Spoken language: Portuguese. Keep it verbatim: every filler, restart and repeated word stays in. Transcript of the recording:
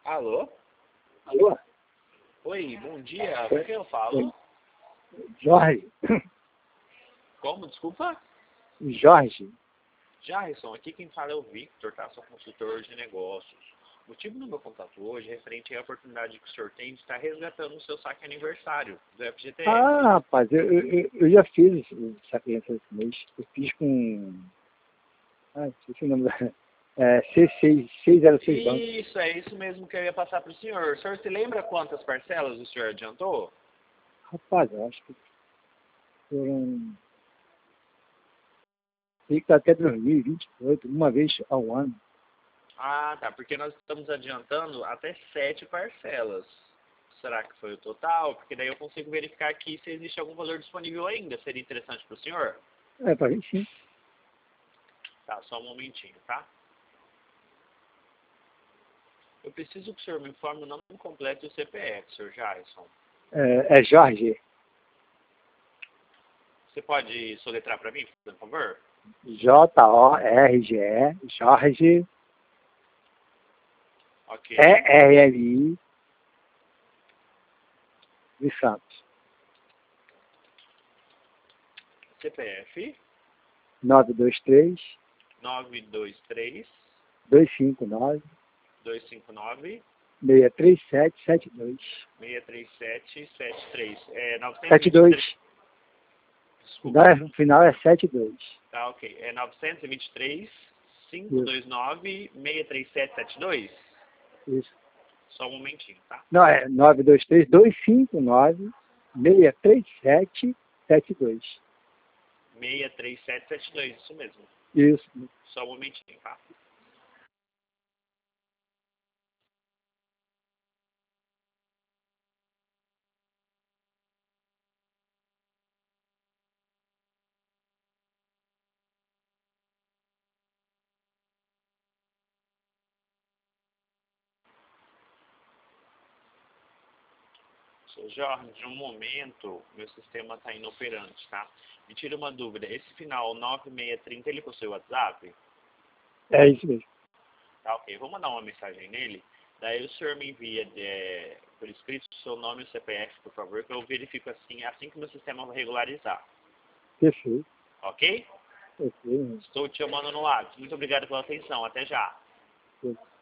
Alô? Alô? Oi, bom dia. Com quem eu falo? Jorge. Como? Desculpa? Jorge. Jarrison, aqui quem fala é o Victor, tá? Sou consultor de negócios. O motivo do meu contato hoje é referente à oportunidade que o senhor tem de estar resgatando o seu saque aniversário do F G T S. Ah, rapaz, eu, eu, eu já fiz essa esse mês. Eu fiz com... Ah, esqueci o nome da... É, C seis, seiscentos e seis Banco. Isso, é isso mesmo que eu ia passar para o senhor. O senhor se lembra quantas parcelas o senhor adiantou? Rapaz, eu acho que foram... Fica até dois mil e vinte e oito, uma vez ao ano. Ah, tá, porque nós estamos adiantando até sete parcelas. Será que foi o total? Porque daí eu consigo verificar aqui se existe algum valor disponível ainda. Seria interessante para o senhor? É, pra gente sim. Tá, só um momentinho, tá? Eu preciso que o senhor me informe o nome completo do C P F, senhor Jairson. É, é Jorge. Você pode soletrar para mim, por favor? J O R G E. Jorge. Ok. E R L I. De Santos. C P F nove dois três, nove dois três, dois cinco nove, dois cinco nove, seis três sete sete dois. seis três sete sete três. É sete dois. novecentos e vinte e três. Desculpa. No final é sete dois. Tá, ok. É novecentos e vinte e três, quinhentos e vinte e nove, seis três sete sete dois. Isso. Só um momentinho, tá? Não, é nove dois três, dois cinco nove, seis três sete sete dois. seis três sete sete dois, isso mesmo. Isso. Só um momentinho, tá? Seu Jorge, de um momento, meu sistema está inoperante, tá? Me tira uma dúvida. Esse final nove seis três zero, ele possui WhatsApp? É isso mesmo. Tá, ok. Vou mandar uma mensagem nele. Daí o senhor me envia de, por escrito o seu nome e o C P F, por favor, que eu verifico assim, assim que meu sistema vai regularizar. Perfeito. Ok? Perfeito. Estou te chamando no WhatsApp. Muito obrigado pela atenção. Até já. Perfeito.